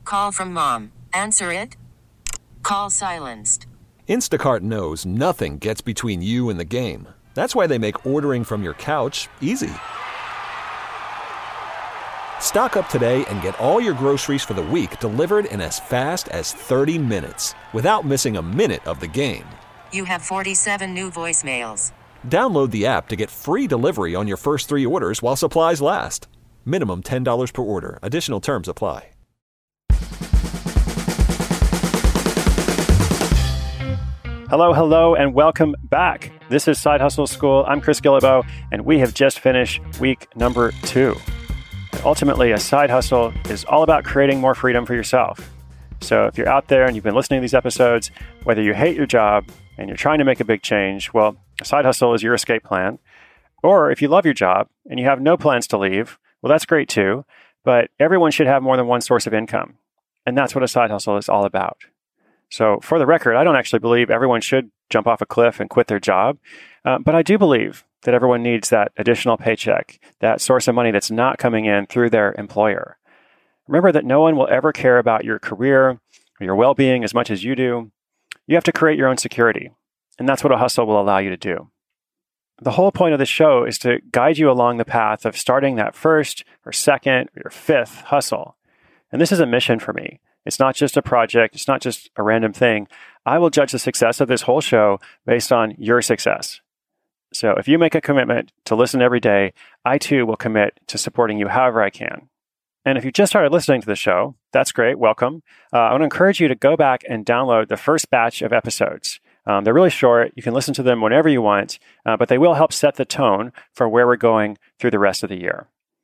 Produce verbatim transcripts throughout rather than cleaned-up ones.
Call from mom. Answer it. Call silenced. Instacart knows nothing gets between you and the game. That's why they make ordering from your couch easy. Stock up today and get all your groceries for the week delivered in as fast as thirty minutes without missing a minute of the game. You have forty-seven new voicemails. Download the app to get free delivery on your first three orders while supplies last. Minimum ten dollars per order. Additional terms apply. Hello, hello, and welcome back. This is Side Hustle School. I'm Chris Guillebeau, and we have just finished week number two. Ultimately, a side hustle is all about creating more freedom for yourself. So if you're out there and you've been listening to these episodes, whether you hate your job and you're trying to make a big change, well, a side hustle is your escape plan. Or if you love your job and you have no plans to leave, well, that's great too. But everyone should have more than one source of income. And that's what a side hustle is all about. So for the record, I don't actually believe everyone should jump off a cliff and quit their job. Uh, but I do believe that everyone needs that additional paycheck, that source of money that's not coming in through their employer. Remember that no one will ever care about your career or your well-being as much as you do. You have to create your own security. And that's what a hustle will allow you to do. The whole point of the show is to guide you along the path of starting that first or second or your fifth hustle. And this is a mission for me. It's not just a project. It's not just a random thing. I will judge the success of this whole show based on your success. So if you make a commitment to listen every day, I too will commit to supporting you however I can. And if you just started listening to the show, that's great. Welcome. Uh, I want to encourage you to go back and download the first batch of episodes. Um, they're really short. You can listen to them whenever you want, uh, but they will help set the tone for where we're going through the rest of the year.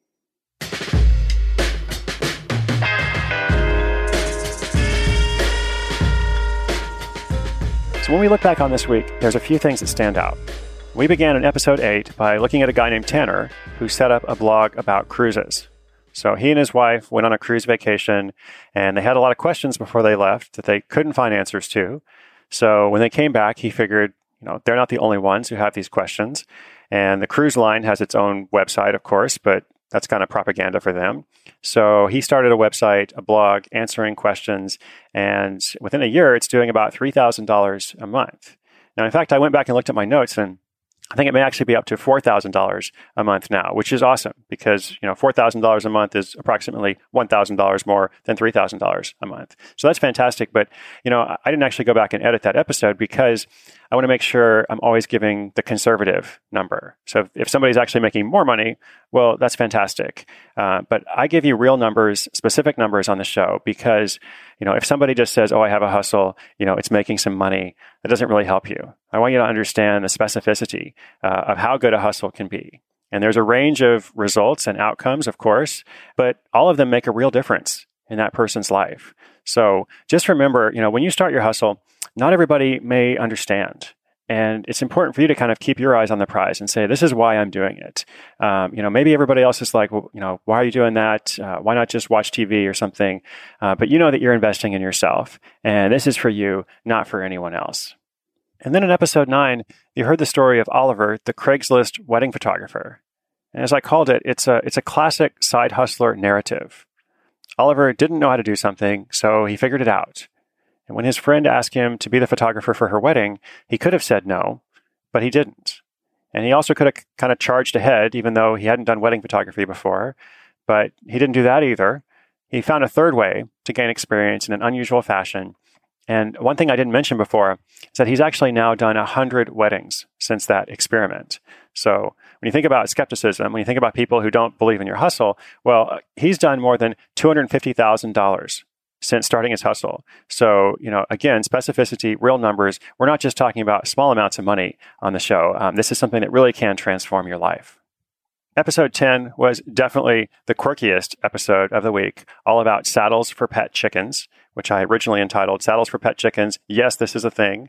So when we look back on this week, there's a few things that stand out. We began in episode eight by looking at a guy named Tanner who set up a blog about cruises. So he and his wife went on a cruise vacation and they had a lot of questions before they left that they couldn't find answers to. So when they came back, he figured, you know, they're not the only ones who have these questions. And the cruise line has its own website, of course, but that's kind of propaganda for them. So he started a website, a blog, answering questions. And within a year, it's doing about three thousand dollars a month. Now, in fact, I went back and looked at my notes, and I think it may actually be up to four thousand dollars a month now, which is awesome because, you know, four thousand dollars a month is approximately one thousand dollars more than three thousand dollars a month. So that's fantastic. But, you know, I didn't actually go back and edit that episode because I want to make sure I'm always giving the conservative number. So if, if somebody's actually making more money, well, that's fantastic. Uh, but I give you real numbers, specific numbers on the show because, you know, if somebody just says, oh, I have a hustle, you know, it's making some money, that doesn't really help you. I want you to understand the specificity uh, of how good a hustle can be. And there's a range of results and outcomes, of course, but all of them make a real difference in that person's life. So just remember, you know, when you start your hustle, not everybody may understand. And it's important for you to kind of keep your eyes on the prize and say, this is why I'm doing it. Um, you know, maybe everybody else is like, well, you know, why are you doing that? Uh, why not just watch T V or something? Uh, but you know that you're investing in yourself. And this is for you, not for anyone else. And then in episode nine, you heard the story of Oliver, the Craigslist wedding photographer. And as I called it, it's a, it's a classic side hustler narrative. Oliver didn't know how to do something, so he figured it out. And when his friend asked him to be the photographer for her wedding, he could have said no, but he didn't. And he also could have kind of charged ahead, even though he hadn't done wedding photography before. But he didn't do that either. He found a third way to gain experience in an unusual fashion. And one thing I didn't mention before is that he's actually now done one hundred weddings since that experiment. So when you think about skepticism, when you think about people who don't believe in your hustle, well, he's done more than two hundred fifty thousand dollars since starting his hustle. So, you know, again, specificity, real numbers. We're not just talking about small amounts of money on the show. Um, this is something that really can transform your life. Episode ten was definitely the quirkiest episode of the week, all about saddles for pet chickens, which I originally entitled Saddles for Pet Chickens. Yes, this is a thing.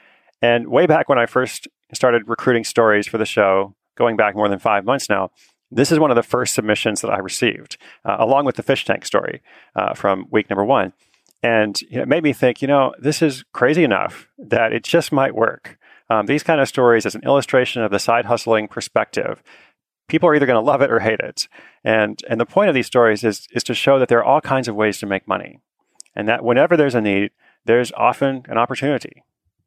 And way back when I first started recruiting stories for the show, going back more than five months now, this is one of the first submissions that I received, uh, along with the fish tank story uh, from week number one. And you know, it made me think, you know, this is crazy enough that it just might work. Um, these kind of stories as an illustration of the side hustling perspective, people are either going to love it or hate it. And and the point of these stories is is to show that there are all kinds of ways to make money. and that whenever there's a need, there's often an opportunity.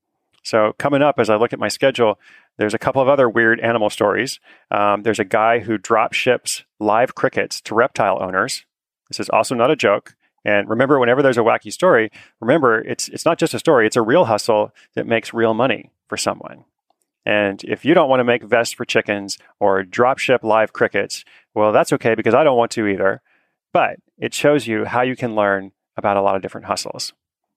So coming up, as I look at my schedule, there's a couple of other weird animal stories. Um, there's a guy who drop ships live crickets to reptile owners. This is also not a joke. And remember, whenever there's a wacky story, remember, it's it's not just a story. It's a real hustle that makes real money for someone. And if you don't want to make vests for chickens or drop ship live crickets, well, that's okay, because I don't want to either. But it shows you how you can learn about a lot of different hustles.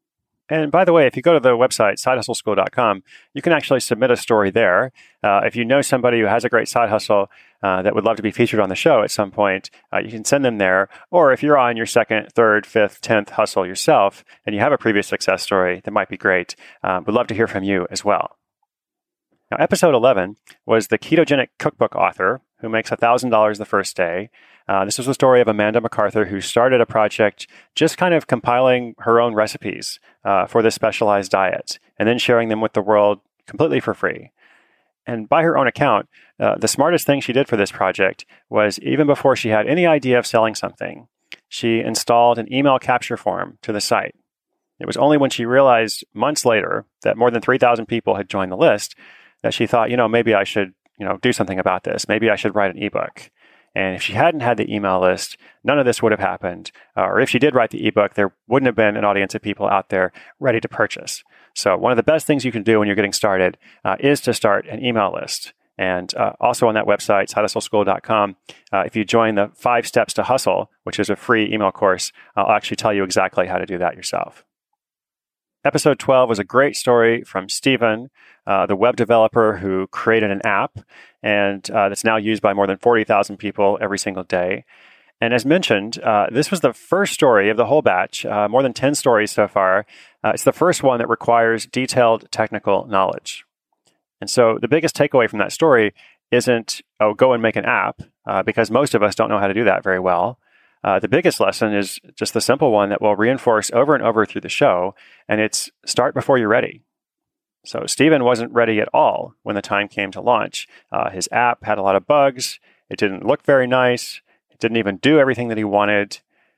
And by the way, if you go to the website, side hustle school dot com, you can actually submit a story there. Uh, if you know somebody who has a great side hustle uh, that would love to be featured on the show at some point, uh, you can send them there. Or if you're on your second, third, fifth, tenth hustle yourself, and you have a previous success story, that might be great. Um, we'd love to hear from you as well. Now, episode eleven was the ketogenic cookbook author who makes one thousand dollars the first day. Uh, this was the story of Amanda MacArthur, who started a project just kind of compiling her own recipes uh, for this specialized diet and then sharing them with the world completely for free. And by her own account, uh, the smartest thing she did for this project was, even before she had any idea of selling something, she installed an email capture form to the site. It was only when she realized months later that more than three thousand people had joined the list that she thought, you know, maybe I should, you know, do something about this. Maybe I should write an ebook. And if she hadn't had the email list, none of this would have happened. Uh, or if she did write the ebook, there wouldn't have been an audience of people out there ready to purchase. So one of the best things you can do when you're getting started uh, is to start an email list. And uh, also on that website, side hustle school dot com, uh, if you join the Five Steps to Hustle, which is a free email course, I'll actually tell you exactly how to do that yourself. Episode twelve was a great story from Stephen, uh, the web developer who created an app and uh, that's now used by more than forty thousand people every single day. And as mentioned, uh, this was the first story of the whole batch, uh, more than ten stories so far. Uh, it's the first one that requires detailed technical knowledge. And so the biggest takeaway from that story isn't, oh, go and make an app, uh, because most of us don't know how to do that very well. Uh, the biggest lesson is just the simple one that we'll reinforce over and over through the show, and it's start before you're ready. So Stephen wasn't ready at all when the time came to launch. Uh, his app had a lot of bugs. It didn't look very nice. It didn't even do everything that he wanted.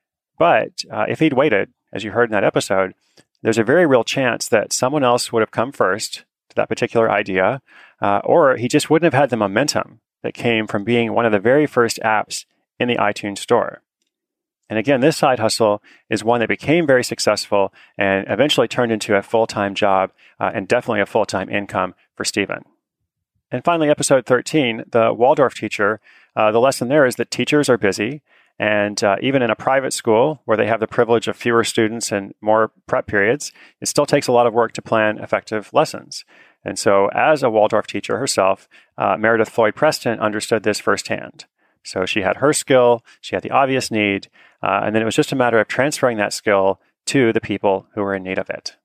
But uh, if he'd waited, as you heard in that episode, there's a very real chance that someone else would have come first to that particular idea, uh, or he just wouldn't have had the momentum that came from being one of the very first apps in the iTunes store. And again, this side hustle is one that became very successful and eventually turned into a full-time job uh, and definitely a full-time income for Stephen. And finally, episode thirteen, the Waldorf teacher, uh, the lesson there is that teachers are busy. And uh, even in a private school where they have the privilege of fewer students and more prep periods, it still takes a lot of work to plan effective lessons. And so as a Waldorf teacher herself, uh, Meredith Floyd Preston understood this firsthand. So she had her skill, she had the obvious need, uh, and then it was just a matter of transferring that skill to the people who were in need of it.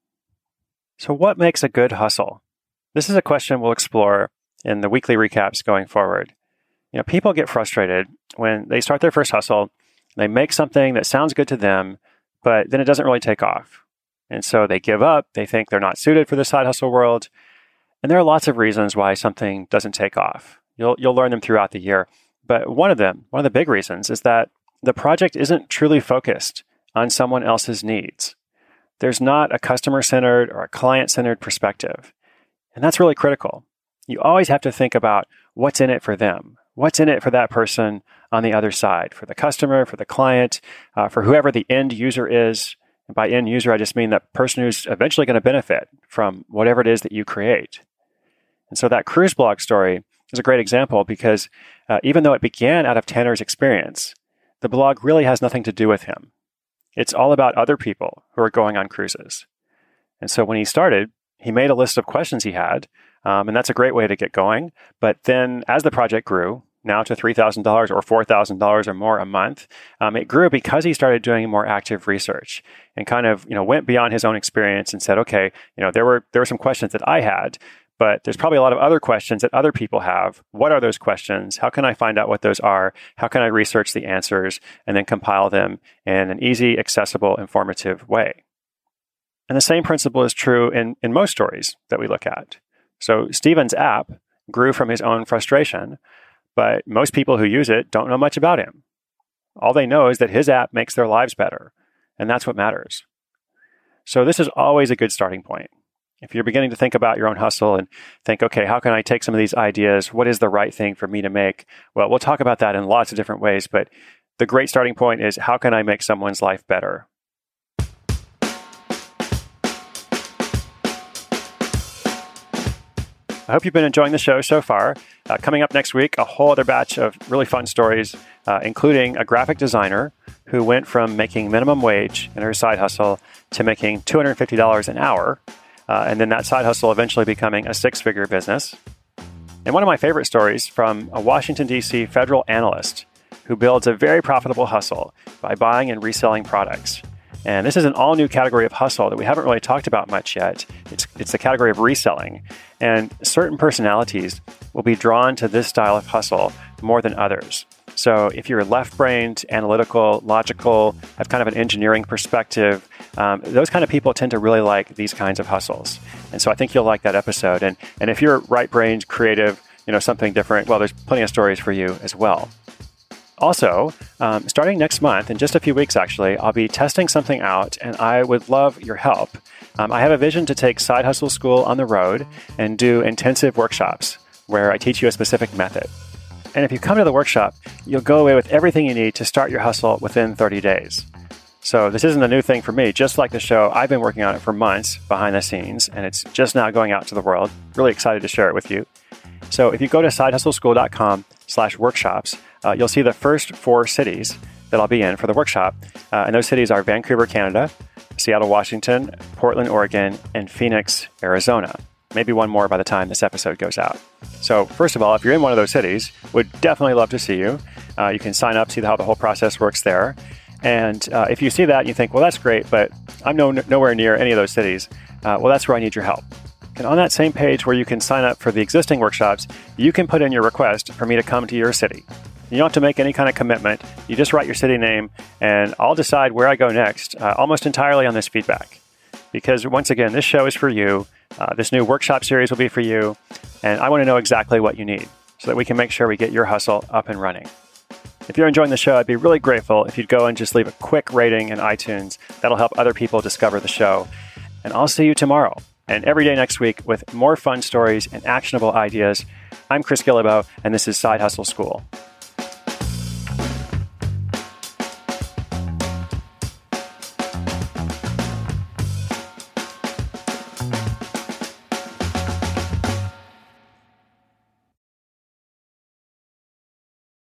So what makes a good hustle? This is a question we'll explore in the weekly recaps going forward. You know, people get frustrated when they start their first hustle, they make something that sounds good to them, but then it doesn't really take off. And so they give up, they think they're not suited for the side hustle world, and there are lots of reasons why something doesn't take off. You'll you'll learn them throughout the year. But one of them, one of the big reasons, is that the project isn't truly focused on someone else's needs. There's not a customer-centered or a client-centered perspective. And that's really critical. You always have to think about what's in it for them. What's in it for that person on the other side, for the customer, for the client, uh, for whoever the end user is. And by end user, I just mean that person who's eventually going to benefit from whatever it is that you create. And so that cruise blog story is a great example because uh, even though it began out of Tanner's experience, the blog really has nothing to do with him. It's all about other people who are going on cruises. And so when he started, he made a list of questions he had, um, and that's a great way to get going. But then as the project grew, now to three thousand dollars or four thousand dollars or more a month, um, it grew because he started doing more active research and kind of, you know, went beyond his own experience and said, okay, you know, there were there were some questions that I had, but there's probably a lot of other questions that other people have. What are those questions? How can I find out what those are? How can I research the answers and then compile them in an easy, accessible, informative way? And the same principle is true in, in most stories that we look at. So Stephen's app grew from his own frustration, but most people who use it don't know much about him. All they know is that his app makes their lives better, and that's what matters. So this is always a good starting point. If you're beginning to think about your own hustle and think, okay, how can I take some of these ideas? What is the right thing for me to make? Well, we'll talk about that in lots of different ways, but the great starting point is, how can I make someone's life better? I hope you've been enjoying the show so far. Uh, coming up next week, a whole other batch of really fun stories, uh, including a graphic designer who went from making minimum wage in her side hustle to making two hundred fifty dollars an hour. Uh, and then that side hustle eventually becoming a six-figure business. And one of my favorite stories from a Washington, D C federal analyst who builds a very profitable hustle by buying and reselling products. And this is an all-new category of hustle that we haven't really talked about much yet. It's, it's the category of reselling. And certain personalities will be drawn to this style of hustle more than others. So if you're left-brained, analytical, logical, have kind of an engineering perspective, um, those kind of people tend to really like these kinds of hustles. And so I think you'll like that episode. And, and if you're right-brained, creative, you know, something different, well, there's plenty of stories for you as well. Also, um, starting next month, in just a few weeks actually, I'll be testing something out, and I would love your help. Um, I have a vision to take Side Hustle School on the road and do intensive workshops where I teach you a specific method. And if you come to the workshop, you'll go away with everything you need to start your hustle within thirty days. So this isn't a new thing for me. Just like the show, I've been working on it for months behind the scenes, and it's just now going out to the world. Really excited to share it with you. So if you go to sidehustleschool.com slash workshops, uh, you'll see the first four cities that I'll be in for the workshop. Uh, and those cities are Vancouver, Canada, Seattle, Washington, Portland, Oregon, and Phoenix, Arizona. Maybe one more by the time this episode goes out. So first of all, if you're in one of those cities, would definitely love to see you. Uh, you can sign up, see how the whole process works there. And uh, if you see that and you think, well, that's great, but I'm no, nowhere near any of those cities, uh, well, that's where I need your help. And on that same page where you can sign up for the existing workshops, you can put in your request for me to come to your city. You don't have to make any kind of commitment. You just write your city name, and I'll decide where I go next, uh, almost entirely on this feedback. Because once again, this show is for you. Uh, this new workshop series will be for you. And I want to know exactly what you need so that we can make sure we get your hustle up and running. If you're enjoying the show, I'd be really grateful if you'd go and just leave a quick rating in iTunes. That'll help other people discover the show. And I'll see you tomorrow and every day next week with more fun stories and actionable ideas. I'm Chris Guillebeau, and this is Side Hustle School.